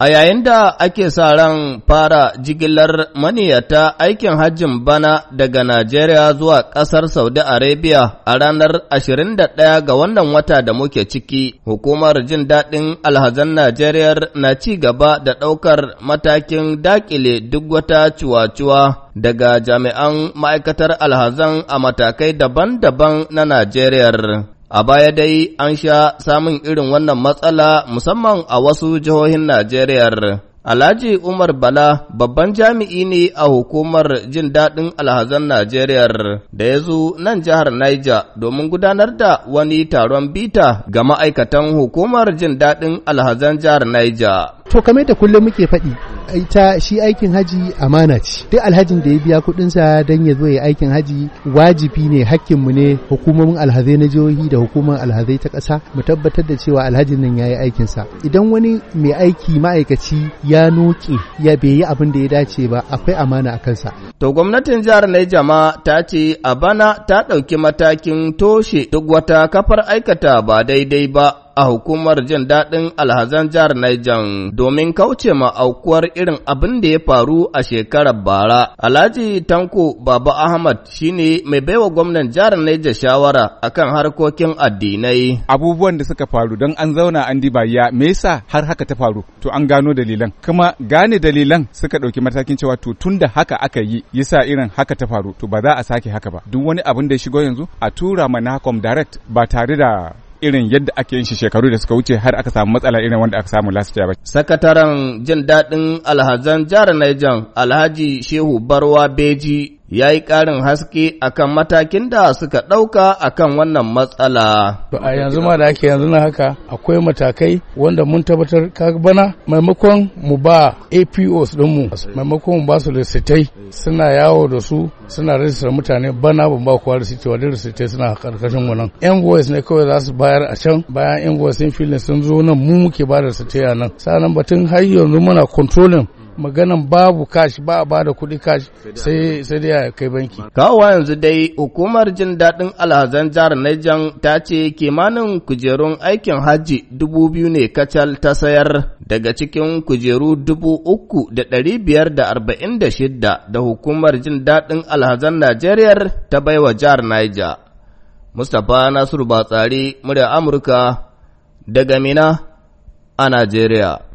A yayin da ake sa ran fara jigilar maniyata aikin hajjin bana daga Najeriya zuwa ƙasar Saudi Arabia a ranar 21 ga wannan wata da muke ciki, hukumar jin daɗin alhazan Najeriya na ci gaba da ɗaukar matakin daƙile duk wata cuwa-cuwa daga jami'an ma'aikatar alhazan a matakai daban-daban na Najeriya. A baya dai an sha samun irin wannan matsala musamman a wasu jihohin Najeriya. Alhaji Umar Bala babban jami'i ne a hukumar jin daɗin alhazan Najeriya da ya zo nan jihar Niger domin gudanar da wani taron bita ga ma'aikatan hukumar jin daɗin alhazan jihar Niger. To kamar da kullum muke faɗi, shi aikin haji amana ce. Duk alhajin da ya biya kuɗinsa don ya zo ya aikin haji wajibi ne, hakkinmu ne hukumomin alhazai na jihohi da hukumar alhazai ta ƙasa mu tabbatar da cewa alhajin nan ya yi aikinsa. Idan wani mai aiki ma'aikaci ya noke ya bai yi abin da ya dace ba, akwai amana a kansa. To gwamnatin jihar Niger ma ta ce a bana ta ɗauki matakin toshe duk wata kafar aikata ba daidai ba a hukumar jin daɗin alhazan jihar Niger domin kauce ma aukuwar irin abin da ya faru a shekarar bara. Alhaji Tanko Baba Ahmad shine mai baiwa gwamnan jihar Niger shawara akan harkokin addinai. Abubuwan da suka faru don an zauna an diba me yasa har haka ta faru, to an gano dalilan, kuma gane dalilan suka ɗauki matakin cewa to tunda haka aka yi yasa irin haka ta faru, to ba za a sake haka ba. Duk wani abin da ya shigo yanzu a tura ma NACOM direct ba tare da irin yadda ake yin shi shekaru da suka wuce har aka samu matsala irin wanda aka samu last year ba. Sakataren jin daɗin alhazan jihar Niger Alhaji Shehu Barwa Beji ya yi ƙarin haske akan matakin da suka ɗauka akan wannan matsala. A yanzu ma da ake yanzu na haka akwai matakai wanda mun tabbatar ka bana maimakon mu ba APOs ɗinmu, maimakon mu ba su risitai suna yawo da su suna rajistar mutane, bana ban ba kowa risiti, wadda risitai suna karkashin wannan. Invoice ne kawai za su bayar a can, bayan invoice sun filin sun zo nan mu muke ba da risitai a nan. Sa'an batun har yanzu muna controlling maganan babu cash, ba a bada kuɗi cash sai dai a kai banki. Kawowa yanzu dai hukumar jin daɗin alhazan jihar Niger ta ce kimanin kujerun aikin hajji 2,000 ne kacal ta sayar daga cikin kujeru 3,546 da hukumar jin daɗin alhazan Najeriya ta baiwa jihar Niger. Mustapha Nasiru Batsari, murya Amurka daga Mina a Najeriya.